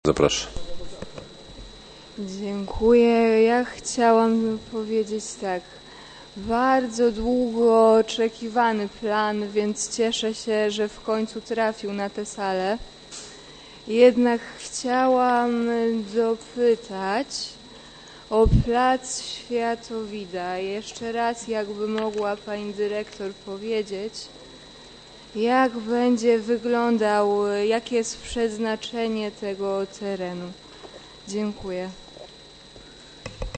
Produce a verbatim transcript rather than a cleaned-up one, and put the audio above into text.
Zapraszam. Dziękuję. Ja chciałam powiedzieć tak. Bardzo długo oczekiwany plan, więc cieszę się, że w końcu trafił na tę salę. Jednak chciałam dopytać o plac Światowida. Jeszcze raz, jakby mogła pani dyrektor powiedzieć, jak będzie wyglądał, jakie jest przeznaczenie tego terenu. Dziękuję.